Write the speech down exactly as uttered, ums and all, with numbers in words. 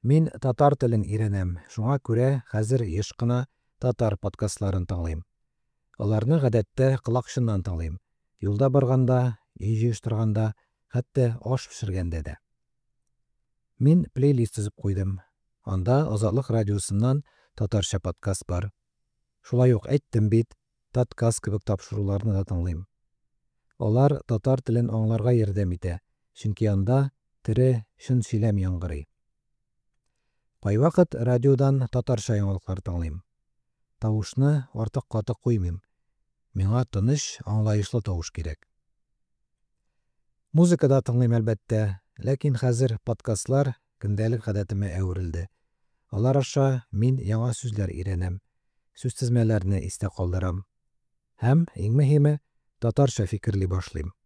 Мин татар телен өйрәнәм, шуңа күрә хәзер еш кына татар подкастларын тыңлыйм. Аларны гадәттә колакчыннан тыңлыйм. Юлда барганда, өй җыештырганда, хәтта аш пешергәндә дә. Мин плейлист төзеп куйдым. Анда Азатлык радиосыннан татарча подкаст бар. Шулай ук әйттем бит, Таткаст кебек тапшыруларны да тыңлыйм. Алар татар телен аңларга ярдәм итә, чөнки анда тере, чын сөйләм яңгырый. Кайвакыт радиодан татарча яңалыклар тыңлыйм. Тавышны артык каты куймыйм. Миңа тыныч, аңлаешлы тавыш кирәк. Музыка да тыңлыйм әлбәттә, ләкин хәзер подкастлар көндәлек гадәтемә әверелде. Алар аша мин яңа сүзләр өйрәнәм, сүз тезмәләрне истә калдырам. Һәм, иң мөһиме, татарча фикерли башлыйм.